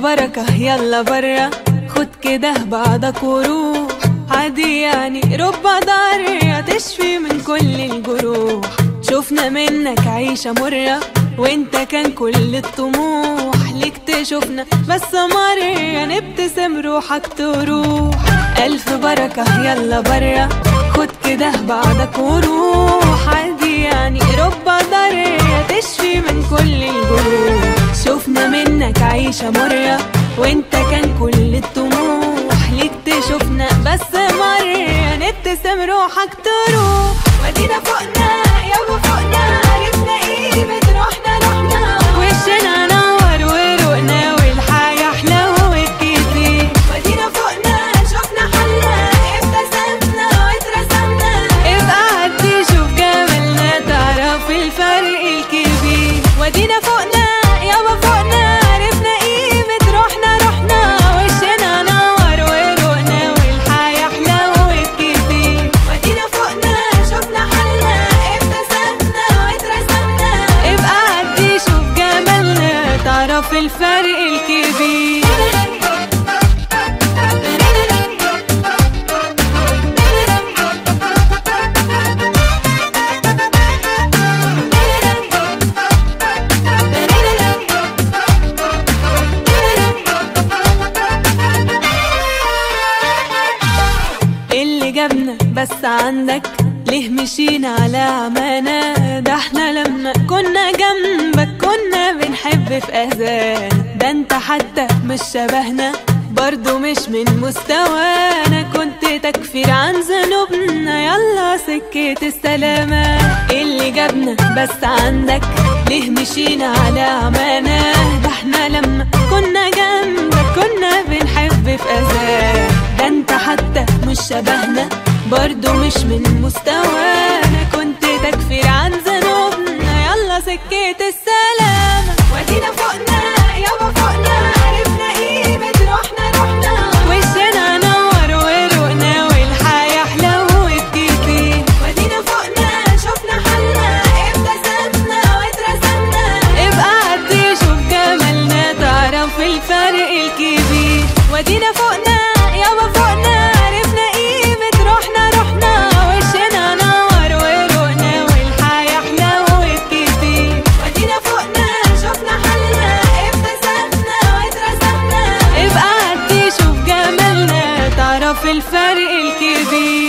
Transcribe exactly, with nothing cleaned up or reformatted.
بركة يلا برا، خد كده بعضك وروح، عادي يعني ربع ضارية تشفي من كل الجروح. شوفنا منك عيشة مرة وانت كان كل الطموح، ليك تشوفنا بس مرة نبتسم روحك تروح. ألف بركة يلا برا، خد كده بعضك وروح، عادي يعني ربع ضارية تشفي من كل الجروح. شوفنا منك عيشة مرة وانت كان كل الطموح، ليك تشوفنا بس مرة نبتسم روحك تروح. ودينا فوقنا يابا فوقنا، عرفنا قيمة روحنا روحنا، وشنا نور وروقنا والحياة أحلى وكتير. ودينا فوقنا شوفنا حالنا، ابتسمنا واترسمنا، ابقى عدي شوف جمالنا تعرف الفرق الكبير. ودينا فوقنا يابا فوقنا، عرفنا قيمة روحنا روحنا، وشنا نور وروقنا والحياة أحلى وكتير. ودينا فوقنا شوفنا حالنا، ابتسمنا واترسمنا، ابقى عدي شوف جمالنا تعرف الفرق الكبير. اللي جابنا بس عندك ليه مشينا على عمانا، ده احنا لما كنا جنبك كنا بنحب في اذان. ده انت حتى مش شبهنا برضو مش من مستوانا، كنت تكفير عن ذنوبنا يلا سكة السلامة. اللي جابنا بس عندك ليه مشينا على عمانا، ده احنا لما كنا جنبك كنا بنحب في اذان. ده انت حتى مش شبهنا برضو مش من مستوانا، كنت تكفير عن ذنوبنا يلا سكة السلامة. ودينا فوقنا يابا فوقنا، عرفنا قيمة روحنا روحنا، وشنا نور وروقنا والحياة أحلى وكتير. ودينا فوقنا شوفنا حالنا، ابتسمنا واترسمنا، ابقى عدي شوف جمالنا تعرف الفرق الكبير. ودينا فوقنا يابا فوقنا، عرفنا قيمة روحنا روحنا، وشنا نور وروقنا والحياة أحلى وكتير. ودينا فوقنا شوفنا حالنا، ابتسمنا واترسمنا، ابقى عدي شوف جمالنا تعرف الفرق الكبير.